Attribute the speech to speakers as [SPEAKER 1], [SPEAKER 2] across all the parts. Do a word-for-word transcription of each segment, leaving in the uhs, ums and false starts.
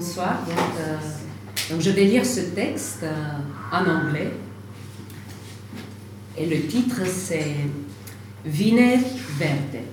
[SPEAKER 1] Bonsoir. Donc, euh, donc je vais lire ce texte euh, en anglais. Et le titre c'est Vineri Verde.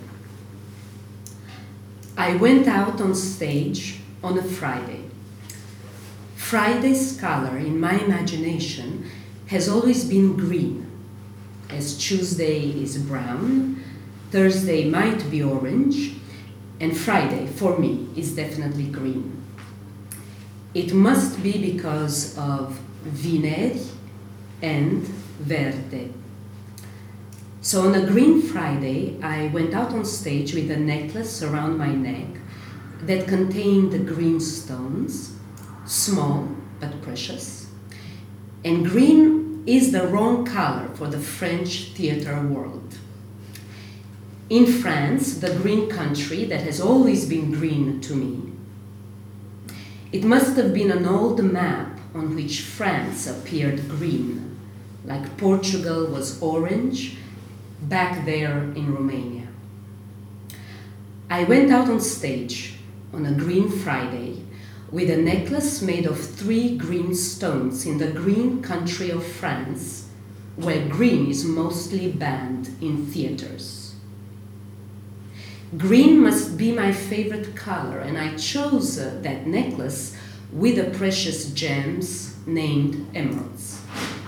[SPEAKER 1] I went out on stage on a Friday. Friday's color in my imagination has always been green, as Tuesday is brown, Thursday might be orange, and Friday, for me, is definitely green. It must be because of Vineri and Verde. So on a green Friday, I went out on stage with a necklace around my neck that contained the green stones, small but precious. And green is the wrong color for the French theater world. In France, the green country that has always been green to me, it must have been an old map on which France appeared green, like Portugal was orange back there in Romania. I went out on stage on a green Friday with a necklace made of three green stones in the green country of France, where green is mostly banned in theaters. Green must be my favorite color, and I chose uh, that necklace with the precious gems named emeralds.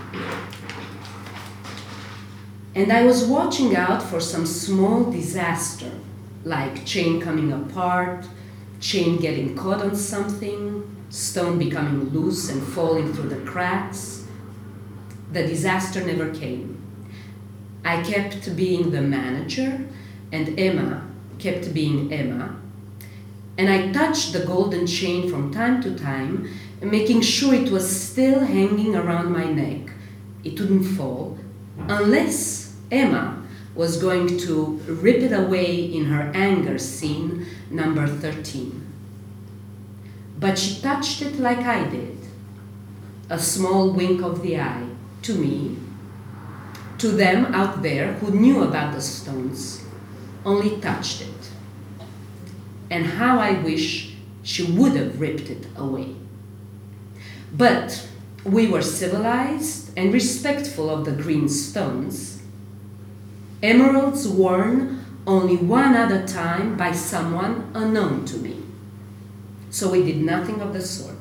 [SPEAKER 1] And I was watching out for some small disaster, like chain coming apart, chain getting caught on something, stone becoming loose and falling through the cracks. The disaster never came. I kept being the manager, and Emma kept being Emma, and I touched the golden chain from time to time, making sure it was still hanging around my neck. It wouldn't fall, unless Emma was going to rip it away in her anger scene, number thirteen. But she touched it like I did, a small wink of the eye, to me, to them out there who knew about the stones, only touched it. And how I wish she would have ripped it away. But we were civilized and respectful of the green stones. Emeralds worn only one other time by someone unknown to me. So we did nothing of the sort.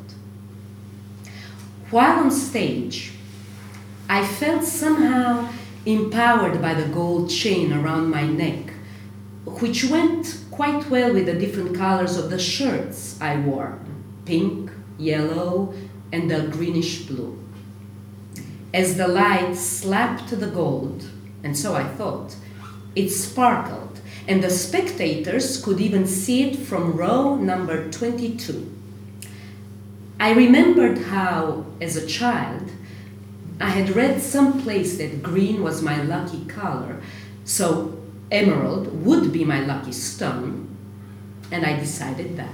[SPEAKER 1] While on stage, I felt somehow empowered by the gold chain around my neck, which went quite well with the different colors of the shirts I wore, pink, yellow, and the greenish blue. As the light slapped the gold, and so I thought, it sparkled, and the spectators could even see it from row number twenty-two. I remembered how, as a child, I had read someplace that green was my lucky color, so emerald would be my lucky stone, and I decided that.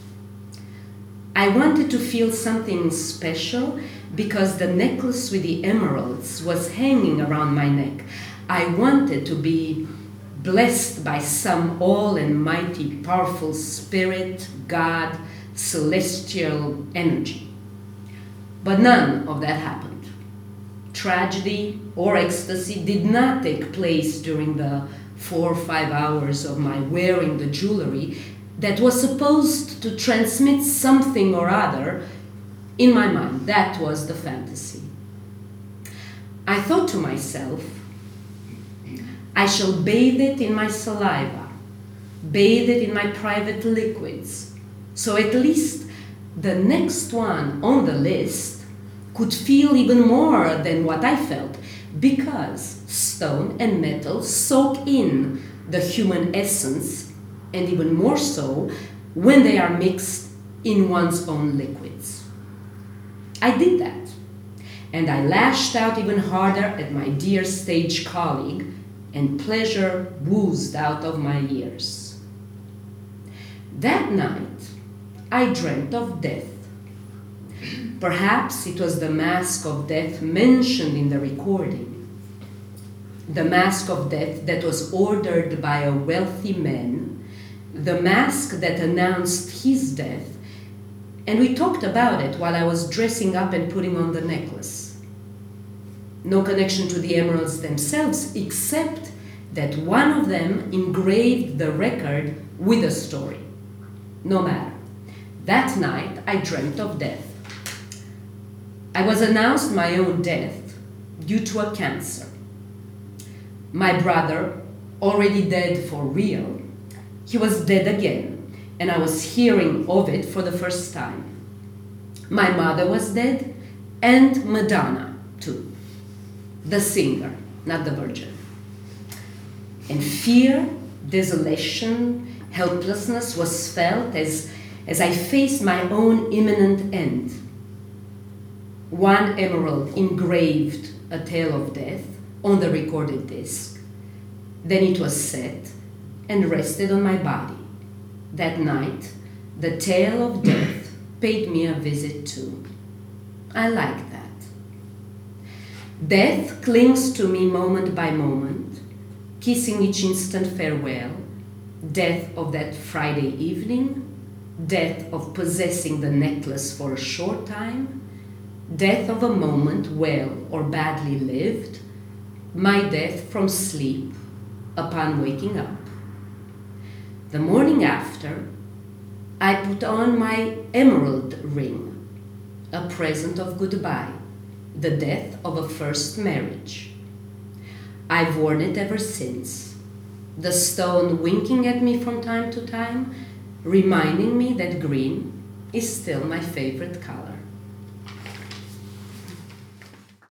[SPEAKER 1] I wanted to feel something special because the necklace with the emeralds was hanging around my neck. I wanted to be blessed by some all and mighty powerful spirit, God, celestial energy. But none of that happened. Tragedy or ecstasy did not take place during the four or five hours of my wearing the jewelry that was supposed to transmit something or other. In my mind, that was the fantasy. I thought to myself, I shall bathe it in my saliva, bathe it in my private liquids, so at least the next one on the list could feel even more than what I felt, because stone and metal soak in the human essence, and even more so when they are mixed in one's own liquids. I did that, and I lashed out even harder at my dear stage colleague, and pleasure oozed out of my ears. That night, I dreamt of death. Perhaps it was the mask of death mentioned in the recording. The mask of death that was ordered by a wealthy man, the mask that announced his death, and we talked about it while I was dressing up and putting on the necklace. No connection to the emeralds themselves, except that one of them engraved the record with a story. No matter. That night, I dreamt of death. I was announced my own death due to a cancer. My brother, already dead for real, he was dead again, and I was hearing of it for the first time. My mother was dead, and Madonna, too. The singer, not the virgin. And fear, desolation, helplessness was felt as, as I faced my own imminent end. One emerald engraved a tale of death on the recorded disc. Then it was set and rested on my body. That night, the tale of death paid me a visit too. I like that. Death clings to me moment by moment, kissing each instant farewell. Death of that Friday evening, death of possessing the necklace for a short time, death of a moment well or badly lived, my death from sleep upon waking up. The morning after, I put on my emerald ring, a present of goodbye, the death of a first marriage. I've worn it ever since, the stone winking at me from time to time, reminding me that green is still my favorite color.